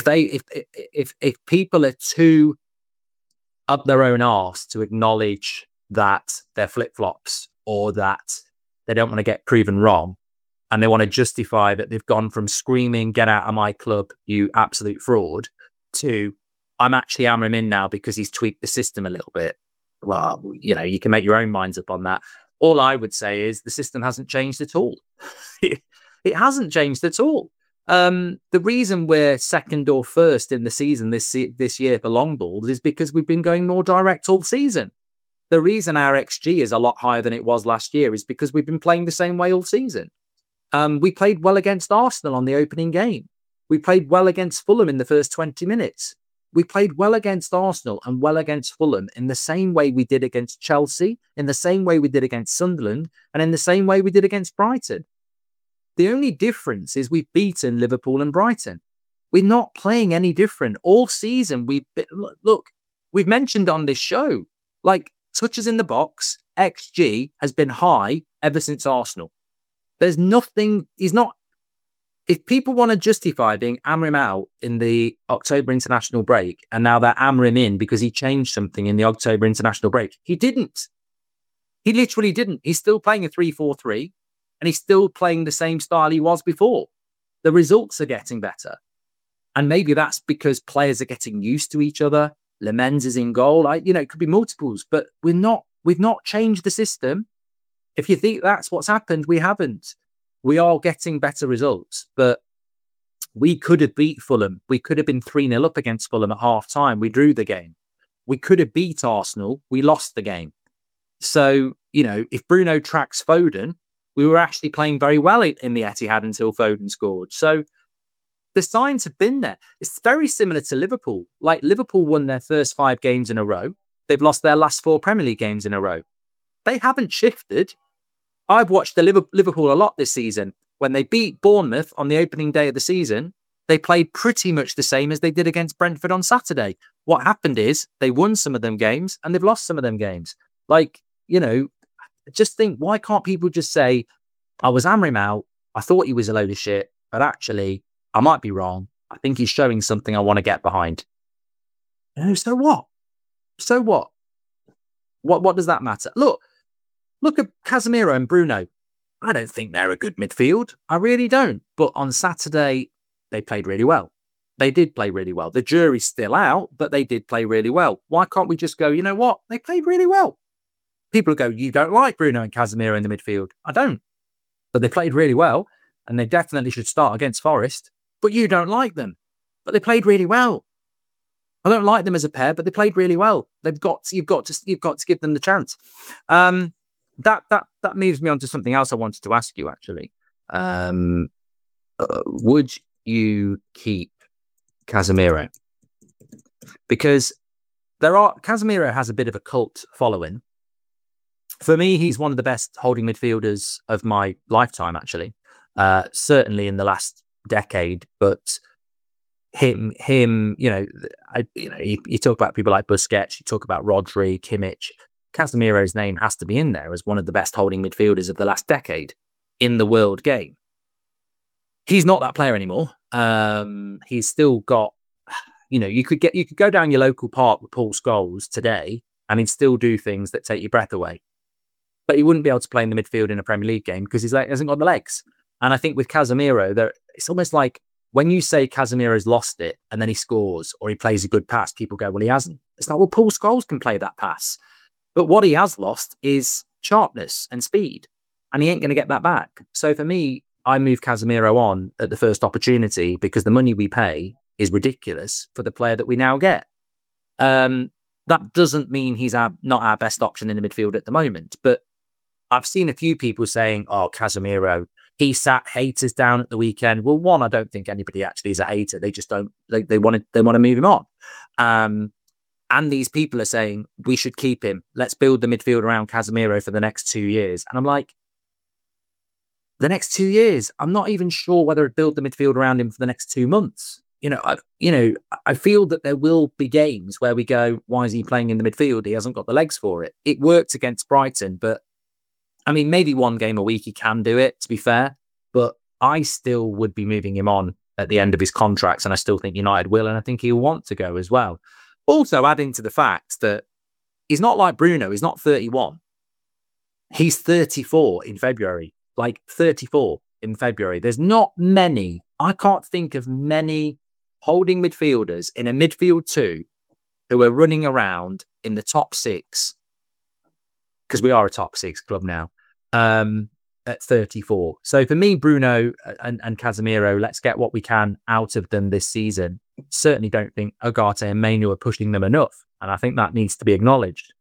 if people are too up their own arse to acknowledge that they're flip-flops or that they don't want to get proven wrong and they want to justify that they've gone from screaming, get out of my club, you absolute fraud, to I'm actually Amrim in now because he's tweaked the system a little bit. Well, you can make your own minds up on that. All I would say is the system hasn't changed at all. It hasn't changed at all. The reason we're second or first in the season this year for long balls is because we've been going more direct all season. The reason our XG is a lot higher than it was last year is because we've been playing the same way all season. We played well against Arsenal on the opening game. We played well against Fulham in the first 20 minutes. We played well against Arsenal and well against Fulham in the same way we did against Chelsea, in the same way we did against Sunderland, and in the same way we did against Brighton. The only difference is we've beaten Liverpool and Brighton. We're not playing any different. All season, we've mentioned on this show, touches in the box, XG has been high ever since Arsenal. There's nothing, if people want to justify being Amrim out in the October international break and now they're Amrim in because he changed something in the October international break, he didn't. He literally didn't. He's still playing a 3-4-3 and he's still playing the same style he was before. The results are getting better. And maybe that's because players are getting used to each other. Lemens is in goal. It could be multiples, but we've not changed the system. If you think that's what's happened, we haven't. We are getting better results, but we could have beat Fulham. We could have been 3-0 up against Fulham at half time. We drew the game. We could have beat Arsenal. We lost the game. So, if Bruno tracks Foden, we were actually playing very well in the Etihad until Foden scored. So the signs have been there. It's very similar to Liverpool. Liverpool won their first 5 games in a row. They've lost their last 4 Premier League games in a row. They haven't shifted. I've watched the Liverpool a lot this season. When they beat Bournemouth on the opening day of the season, they played pretty much the same as they did against Brentford on Saturday. What happened is they won some of them games and they've lost some of them games. Just think, why can't people just say, I was Amrim out, I thought he was a load of shit, but actually, I might be wrong. I think he's showing something I want to get behind. So what? So what? What does that matter? Look, Look at Casemiro and Bruno. I don't think they're a good midfield. I really don't. But on Saturday, they played really well. They did play really well. The jury's still out, but they did play really well. Why can't we just go, you know what? They played really well. People go, you don't like Bruno and Casemiro in the midfield. I don't. But they played really well, and they definitely should start against Forest. But you don't like them. But they played really well. I don't like them as a pair, but they played really well. You've got to give them the chance. That moves me on to something else I wanted to ask you, actually. Would you keep Casemiro? Because Casemiro has a bit of a cult following. For me, he's one of the best holding midfielders of my lifetime, actually. Certainly in the last decade, but him, you talk about people like Busquets, you talk about Rodri, Kimmich. Casemiro's name has to be in there as one of the best holding midfielders of the last decade in the world game. He's not that player anymore. He's still got, you could go down your local park with Paul Scholes today and he'd still do things that take your breath away. But he wouldn't be able to play in the midfield in a Premier League game because he hasn't got the legs. And I think with Casemiro, it's almost like when you say Casemiro's lost it and then he scores or he plays a good pass, people go, well, he hasn't. It's like, well, Paul Scholes can play that pass. But what he has lost is sharpness and speed, and he ain't going to get that back. So for me, I move Casemiro on at the first opportunity because the money we pay is ridiculous for the player that we now get. That doesn't mean he's not our best option in the midfield at the moment. But I've seen a few people saying, oh, Casemiro, he sat haters down at the weekend. Well, one, I don't think anybody actually is a hater. They just don't, they want to move him on. And these people are saying, we should keep him. Let's build the midfield around Casemiro for the next 2 years. And I'm like, the next 2 years, I'm not even sure whether I'd build the midfield around him for the next 2 months. I feel that there will be games where we go, why is he playing in the midfield? He hasn't got the legs for it. It worked against Brighton, but I mean, maybe one game a week he can do it, to be fair, but I still would be moving him on at the end of his contracts, and I still think United will, and I think he'll want to go as well. Also, adding to the fact that he's not like Bruno, he's not 31. He's 34 in February, like 34 in February. There's not many, I can't think of many holding midfielders in a midfield two who are running around in the top six, because we are a top six club now, at 34. So for me, Bruno and Casemiro, let's get what we can out of them this season. Certainly don't think Ugarte and Mainu are pushing them enough. And I think that needs to be acknowledged.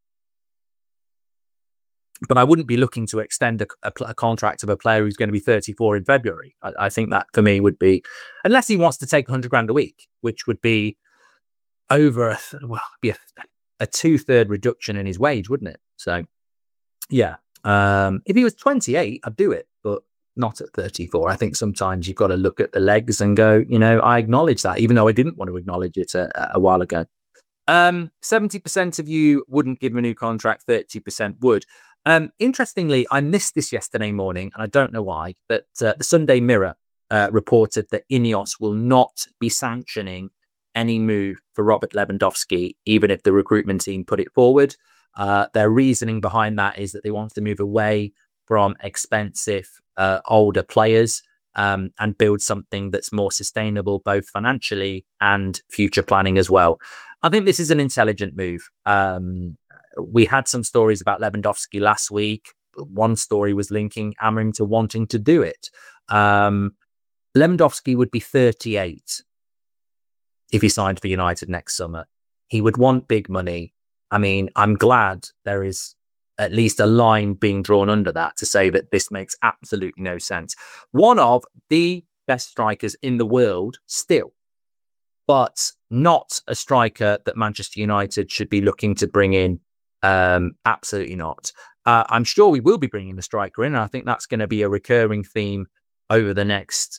But I wouldn't be looking to extend a contract of a player who's going to be 34 in February. I think that for me would be, unless he wants to take 100 grand a week, which would be over a 2/3 reduction in his wage, wouldn't it? So, yeah. If he was 28, I'd do it, but not at 34. I think sometimes you've got to look at the legs and go, I acknowledge that, even though I didn't want to acknowledge it a while ago. 70% of you wouldn't give him a new contract, 30% would. Interestingly, I missed this yesterday morning, and I don't know why, but the Sunday Mirror reported that Ineos will not be sanctioning any move for Robert Lewandowski, even if the recruitment team put it forward. Their reasoning behind that is that they want to move away from expensive older players and build something that's more sustainable, both financially and future planning as well. I think this is an intelligent move. We had some stories about Lewandowski last week. One story was linking Amorim to wanting to do it. Lewandowski would be 38 if he signed for United next summer. He would want big money. I mean, I'm glad there is at least a line being drawn under that to say that this makes absolutely no sense. One of the best strikers in the world still, but not a striker that Manchester United should be looking to bring in. Absolutely not. I'm sure we will be bringing the striker in. And I think that's going to be a recurring theme over the next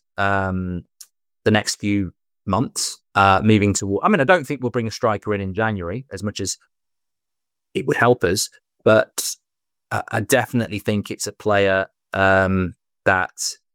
few months. Moving to, I don't think we'll bring a striker in January as much as it would help us, but I definitely think it's a player that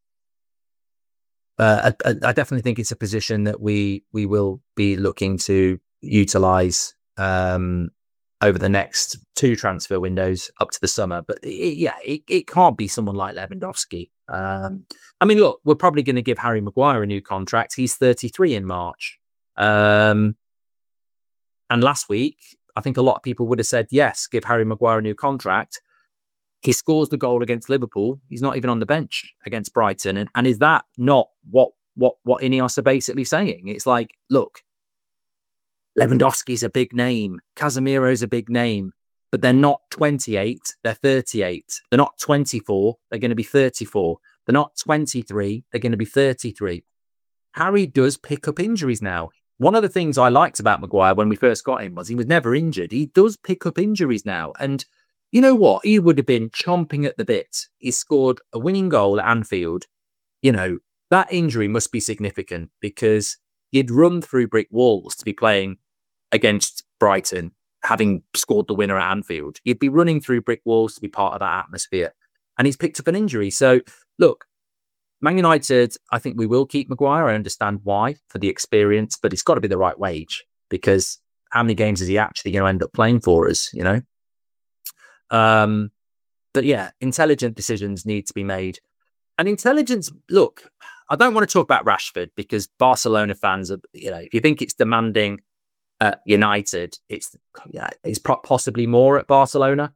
I definitely think it's a position that we will be looking to utilize over the next 2 transfer windows up to the summer. But it can't be someone like Lewandowski. I mean, look, we're probably going to give Harry Maguire a new contract. He's 33 in March. And last week, I think a lot of people would have said, yes, give Harry Maguire a new contract. He scores the goal against Liverpool. He's not even on the bench against Brighton. And is that not what Ineos are basically saying? It's like, look, Lewandowski's a big name. Casemiro's a big name. But they're not 28, they're 38. They're not 24, they're going to be 34. They're not 23, they're going to be 33. Harry does pick up injuries now. One of the things I liked about Maguire when we first got him was he was never injured. He does pick up injuries now. And you know what? He would have been chomping at the bit. He scored a winning goal at Anfield. You know, that injury must be significant because he'd run through brick walls to be playing against Brighton, having scored the winner at Anfield. He'd be running through brick walls to be part of that atmosphere. And he's picked up an injury. So, look, Man United, I think we will keep Maguire. I understand why, for the experience, but it's got to be the right wage because how many games is he actually going to end up playing for us, you know? But yeah, intelligent decisions need to be made. And intelligence, look, I don't want to talk about Rashford because Barcelona fans are, you know, if you think it's demanding at United, it's possibly more at Barcelona,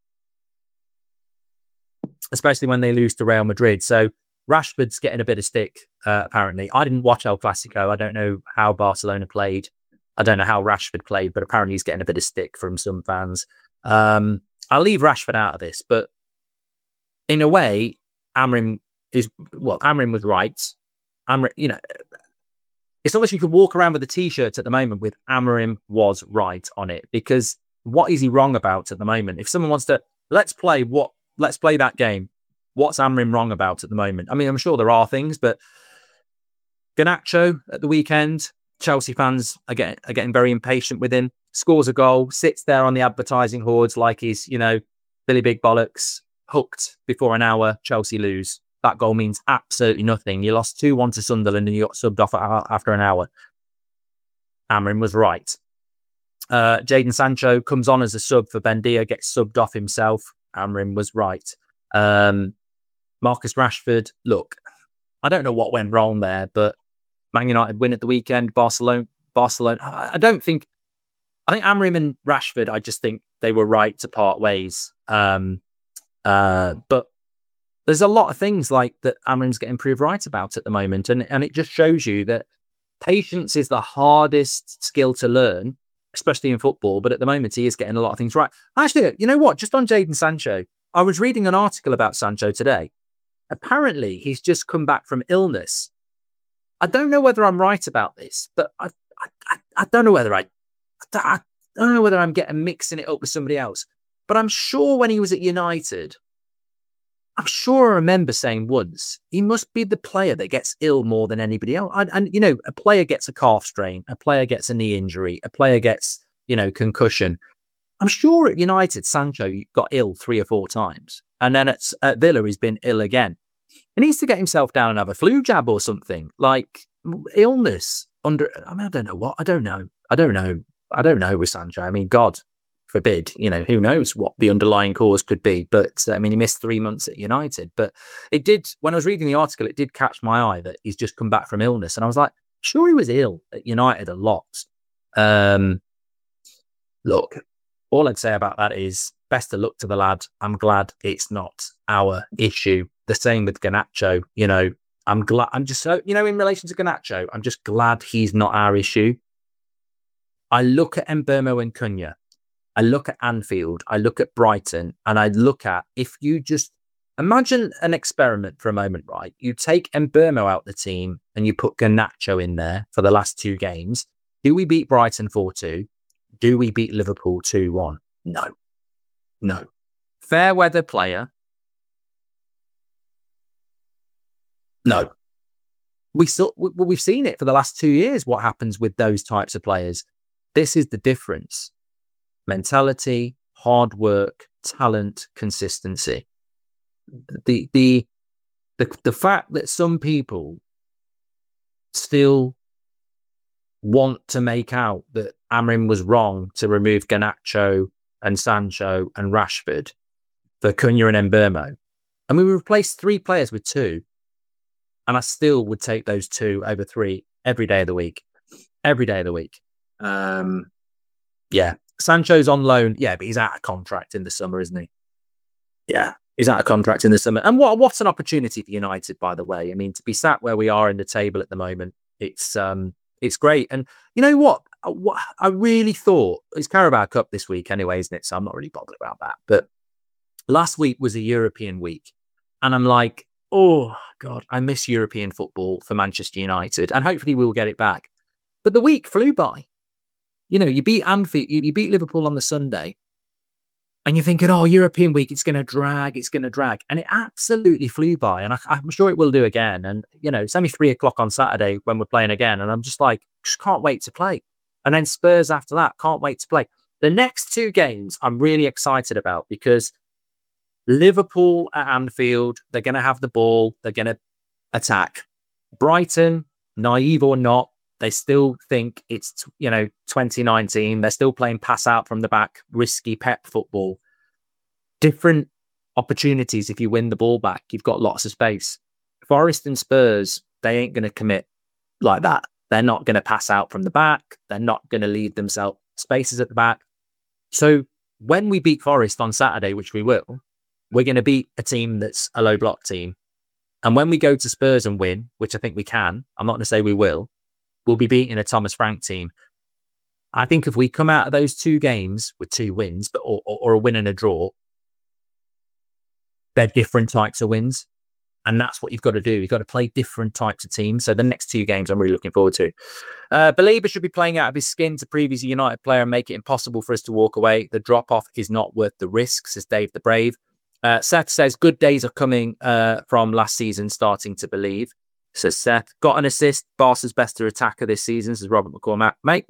especially when they lose to Real Madrid. So Rashford's getting a bit of stick, apparently. I didn't watch El Clasico. I don't know how Barcelona played. I don't know how Rashford played, but apparently he's getting a bit of stick from some fans. I'll leave Rashford out of this, but in a way, Amorim was right. You know, it's almost you could walk around with a t-shirt at the moment with Amorim was right on it, because what is he wrong about at the moment? If someone wants to, let's play that game. What's Amorim wrong about at the moment? I mean, I'm sure there are things, but Garnacho at the weekend, Chelsea fans are getting very impatient with him. Scores a goal, sits there on the advertising hordes like he's, you know, Billy Big Bollocks, hooked before an hour, Chelsea lose. That goal means absolutely nothing. You lost 2-1 to Sunderland and you got subbed off after an hour. Amorim was right. Jadon Sancho comes on as a sub for Buendia, gets subbed off himself. Amorim was right. Marcus Rashford, look, I don't know what went wrong there, but Man United win at the weekend. Barcelona. I think Amorim and Rashford, I just think they were right to part ways. But there's a lot of things like that Amorim's getting proved right about at the moment. And it just shows you that patience is the hardest skill to learn, especially in football. But at the moment, he is getting a lot of things right. Actually, you know what? Just on Jadon Sancho, I was reading an article about Sancho today. Apparently, he's just come back from illness. I don't know whether I'm right about this, but I don't know whether I don't know whether I'm mixing it up with somebody else. But I'm sure when he was at United, I'm sure I remember saying once, he must be the player that gets ill more than anybody else. And you know, a player gets a calf strain, a player gets a knee injury, a player gets, you know, concussion. I'm sure at United, Sancho got ill 3 or 4 times. And then at Villa, he's been ill again. He needs to get himself down and have a flu jab or something. Like illness I don't know what. I don't know with Sancho. I mean, God forbid, you know, who knows what the underlying cause could be. But I mean, he missed 3 months at United. But it did, when I was reading the article, it did catch my eye that he's just come back from illness. And I was like, sure, he was ill at United a lot. Look, all I'd say about that is best of luck to the lad. I'm glad it's not our issue. The same with Garnacho. You know, I'm just so, you know, in relation to Garnacho, I'm just glad he's not our issue. I look at Mbeumo and Cunha. I look at Anfield. I look at Brighton. And I look at, if you just imagine an experiment for a moment, right? You take Mbeumo out the team and you put Garnacho in there for the last 2 games. Do we beat Brighton 4-2? Do we beat Liverpool 2-1? No. Fair weather player. No. We've seen it for the last 2 years, what happens with those types of players. This is the difference. Mentality, hard work, talent, consistency. The fact that some people still want to make out that Amorim was wrong to remove Garnacho and Sancho and Rashford for Cunha and Mbeumo. And we replaced 3 players with 2. And I still would take those 2 over 3 every day of the week. Every day of the week. Yeah. Sancho's on loan. Yeah, but he's out of contract in the summer, isn't he? Yeah. He's out of contract in the summer. And what an opportunity for United, by the way. I mean, to be sat where we are in the table at the moment, it's great. And you know what? I really thought it's Carabao Cup this week anyway, isn't it? So I'm not really bothered about that. But last week was a European week. And I'm like, oh, God, I miss European football for Manchester United. And hopefully we'll get it back. But the week flew by. You know, you beat Anfield, you beat Liverpool on the Sunday. And you're thinking, oh, European week, it's going to drag. And it absolutely flew by. And I'm sure it will do again. And, you know, it's only 3:00 on Saturday when we're playing again. And I'm just like, just can't wait to play. And then Spurs after that, can't wait to play. The next 2 games I'm really excited about because Liverpool at Anfield, they're going to have the ball. They're going to attack. Brighton, naive or not, they still think it's, 2019. They're still playing pass out from the back, risky Pep football. Different opportunities if you win the ball back. You've got lots of space. Forest and Spurs, they ain't going to commit like that. They're not going to pass out from the back. They're not going to leave themselves spaces at the back. So when we beat Forest on Saturday, which we will, we're going to beat a team that's a low block team. And when we go to Spurs and win, which I think we can, I'm not going to say we will, we'll be beating a Thomas Frank team. I think if we come out of those 2 games with 2 wins, or a win and a draw, they're different types of wins. And that's what you've got to do. You've got to play different types of teams. So the next 2 games I'm really looking forward to. Belieber should be playing out of his skin to previous United player and make it impossible for us to walk away. The drop-off is not worth the risk, says Dave the Brave. Seth says, good days are coming from last season, starting to believe. Says Seth, got an assist. Barca's best attacker this season, says Robert McCormack. Mate,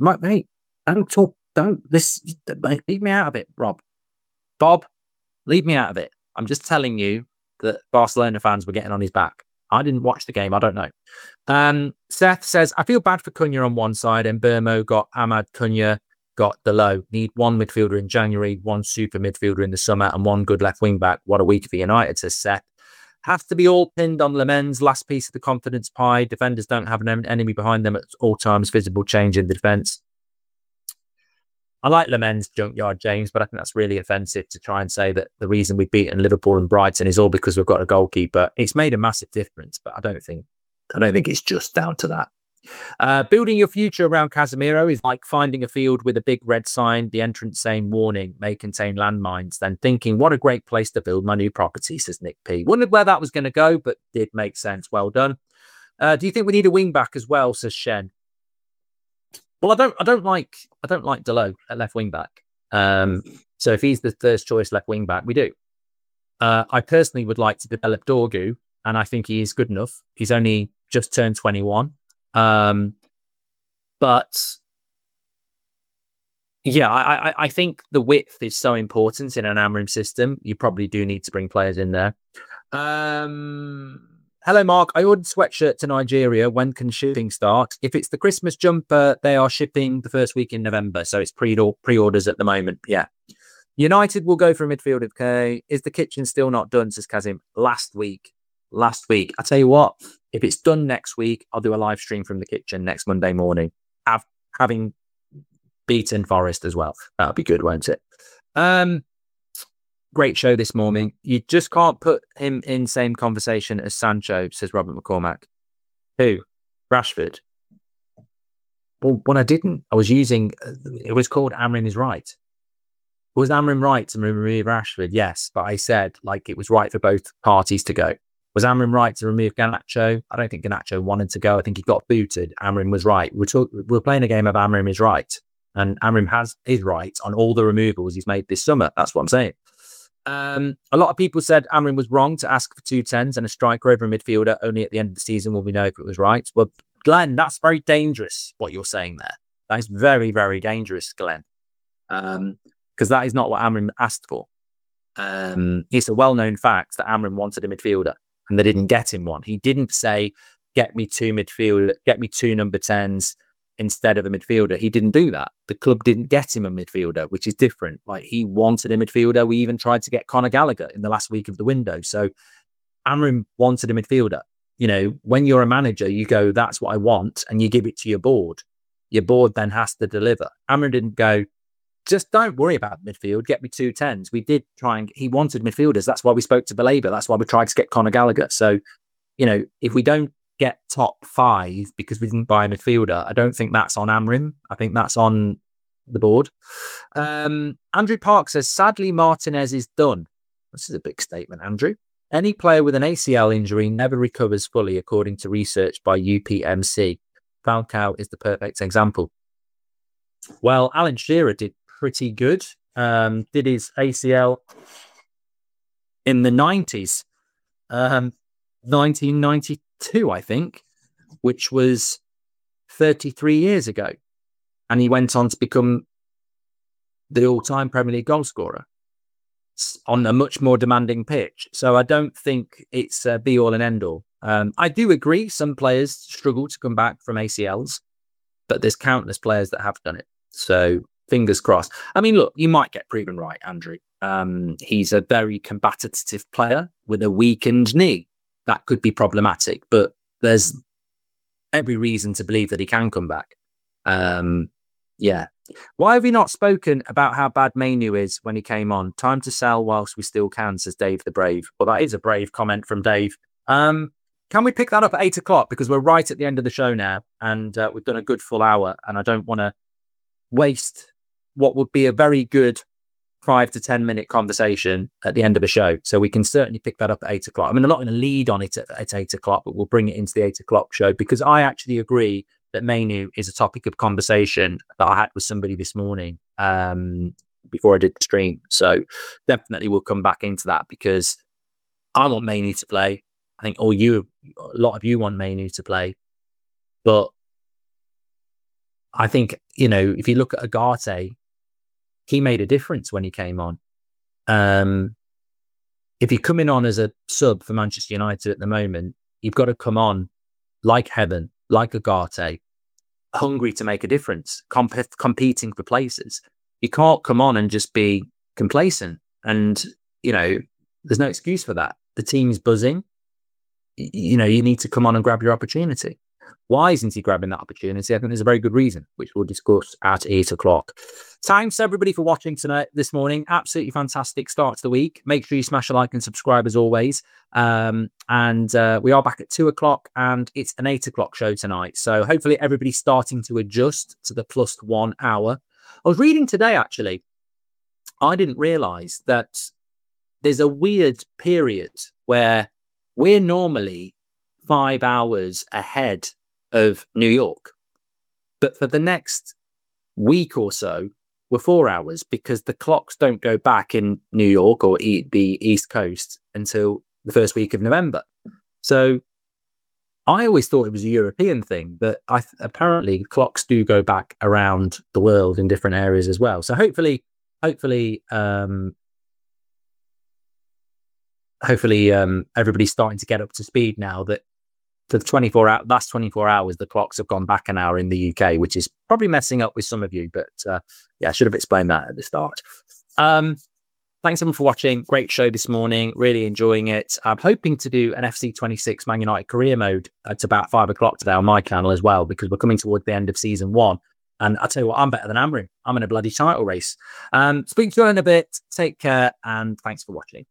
leave me out of it, Rob. Bob, leave me out of it. I'm just telling you that Barcelona fans were getting on his back. I didn't watch the game. I don't know. Seth says, I feel bad for Cunha on one side, and Mbeumo got Ahmad, Cunha got Dalot. Need 1 midfielder in January, 1 super midfielder in the summer, and 1 good left wing back. What a week for United, says Seth. Have to be all pinned on Lemens, last piece of the confidence pie. Defenders don't have an enemy behind them at all times. Visible change in the defence. I like Lemens' junkyard, James, but I think that's really offensive to try and say that the reason we've beaten Liverpool and Brighton is all because we've got a goalkeeper. It's made a massive difference, but I don't think it's just down to that. Building your future around Casemiro is like finding a field with a big red sign, the entrance saying warning, may contain landmines, then thinking, what a great place to build my new property, says Nick P. Wondered where that was going to go, but did make sense. Well done. Do you think we need a wing back as well, says Shen? Well, I don't like Dalot at left wing back. So if he's the first choice left wing back, we do. I personally would like to develop Dorgu, and I think he is good enough. He's only just turned 21. But yeah, I think the width is so important in an Amorim system. You probably do need to bring players in there. Hello, Mark. I ordered sweatshirt to Nigeria. When can shipping start? If it's the Christmas jumper, they are shipping the first week in November. So it's pre-orders at the moment. Yeah. United will go for a midfield. Okay. Is the kitchen still not done, says Kazim? Last week. I tell you what, if it's done next week, I'll do a live stream from the kitchen next Monday morning, having beaten Forest as well. That'll be good, won't it? Great show this morning. You just can't put him in same conversation as Sancho, says Robert McCormack. Who? Rashford. Well, when I didn't, I was using, it was called Amorim is right. Was Amorim right to remove Rashford? Yes, but I said like it was right for both parties to go. Was Amorim right to remove Garnacho? I don't think Garnacho wanted to go. I think he got booted. Amorim was right. We're playing a game of Amorim is right. And Amorim is right on all the removals he's made this summer. That's what I'm saying. A lot of people said Amorim was wrong to ask for 2 10s and a striker over a midfielder. Only at the end of the season will we know if it was right. Well, Glenn, that's very dangerous, what you're saying there. That is very, very dangerous, Glenn. Because that is not what Amorim asked for. It's a well-known fact that Amorim wanted a midfielder and they didn't get him one. He didn't say, get me 2 midfield, get me 2 number 10s instead of a midfielder. He didn't do that. The club didn't get him a midfielder, which is different. Like, he wanted a midfielder. We even tried to get Conor Gallagher in the last week of the window. So Amorim wanted a midfielder. You know, when you're a manager, you go, that's what I want, and you give it to your board. Your board then has to deliver. Amorim didn't go, just don't worry about midfield, get me 2 10s. We did try, and he wanted midfielders. That's why we spoke to Baleba. That's why we tried to get Conor Gallagher. So, you know, if we don't get top 5 because we didn't buy a midfielder, I don't think that's on Amorim. I think that's on the board. Andrew Park says, sadly, Martinez is done. This is a big statement, Andrew. Any player with an ACL injury never recovers fully, according to research by UPMC. Falcao is the perfect example. Well, Alan Shearer did pretty good. Did his ACL in the 90s, 1992, I think, which was 33 years ago. And he went on to become the all-time Premier League goal scorer on a much more demanding pitch. So I don't think it's a be-all and end-all. I do agree some players struggle to come back from ACLs, but there's countless players that have done it. So fingers crossed. I mean, look, you might get proven right, Andrew. He's a very combative player with a weakened knee. That could be problematic, but there's every reason to believe that he can come back. Yeah. Why have we not spoken about how bad Mainu is when he came on? Time to sell whilst we still can, says Dave the Brave. Well, that is a brave comment from Dave. Can we pick that up at 8 o'clock? Because we're right at the end of the show now, and we've done a good full hour, and I don't want to waste what would be a very good 5 to 10 minute conversation at the end of the show. So we can certainly pick that up at 8 o'clock. I mean, I'm not going to lead on it at 8 o'clock, but we'll bring it into the 8 o'clock show, because I actually agree that Mainu is a topic of conversation that I had with somebody this morning before I did the stream. So definitely we'll come back into that, because I want Mainu to play. I think a lot of you want Mainu to play. But I think, you know, if you look at Agate, he made a difference when he came on. If you're coming on as a sub for Manchester United at the moment, you've got to come on like Heaven, like Agate, hungry to make a difference, competing for places. You can't come on and just be complacent. And, you know, there's no excuse for that. The team's buzzing. You know, you need to come on and grab your opportunity. Why isn't he grabbing that opportunity? I think there's a very good reason, which we'll discuss at 8 o'clock. Thanks everybody for watching this morning. Absolutely fantastic start to the week. Make sure you smash a like and subscribe as always. And we are back at 2 o'clock, and it's an 8 o'clock show tonight. So hopefully everybody's starting to adjust to the plus 1 hour. I was reading today, actually, I didn't realize that there's a weird period where we're normally 5 hours ahead of New York, but for the next week or so, we're 4 hours, because the clocks don't go back in New York or the East Coast until the first week of November. So I always thought it was a European thing, but apparently clocks do go back around the world in different areas as well. So hopefully, everybody's starting to get up to speed now that for the last 24 hours, the clocks have gone back an hour in the UK, which is probably messing up with some of you. But yeah, I should have explained that at the start. Thanks everyone for watching. Great show this morning. Really enjoying it. I'm hoping to do an FC26 Man United career mode at about 5 o'clock today on my channel as well, because we're coming towards the end of season 1. And I'll tell you what, I'm better than Amorim. I'm in a bloody title race. Speak to you in a bit. Take care, and thanks for watching.